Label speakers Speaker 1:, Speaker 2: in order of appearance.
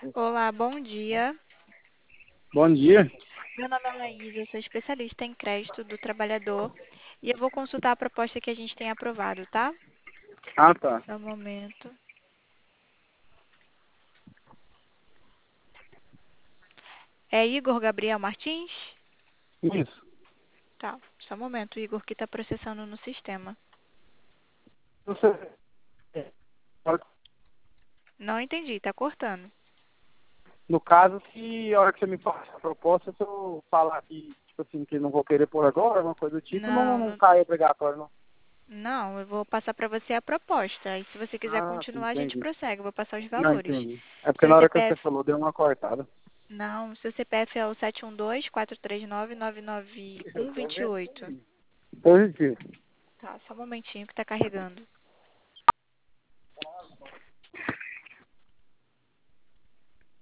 Speaker 1: Olá, bom dia.
Speaker 2: Bom dia.
Speaker 1: Meu nome é Laís, eu sou especialista em crédito do trabalhador e eu vou consultar a proposta que a gente tem aprovado, tá?
Speaker 2: Ah, tá.
Speaker 1: Só um momento. É Igor Gabriel Martins?
Speaker 2: Isso.
Speaker 1: Tá, só um momento, o Igor que está processando no sistema.
Speaker 2: Você,
Speaker 1: Não entendi, tá cortando.
Speaker 2: no caso, se a hora que você me passa a proposta, se eu falar que, tipo assim, que não vou querer por agora, uma coisa do tipo, não,
Speaker 1: Não,
Speaker 2: não
Speaker 1: não,
Speaker 2: cai obrigatório, não.
Speaker 1: não, eu vou passar para você a proposta. E se você quiser
Speaker 2: Ah, sim,
Speaker 1: continuar, a gente
Speaker 2: entendi.
Speaker 1: prossegue. Eu vou passar os
Speaker 2: Não,
Speaker 1: valores.
Speaker 2: entendi. É porque
Speaker 1: Seu
Speaker 2: na hora que você
Speaker 1: CPF,
Speaker 2: falou, deu uma cortada.
Speaker 1: não, seu CPF é o 712-439-99128.
Speaker 2: Positivo.
Speaker 1: Tá, só um momentinho que tá carregando.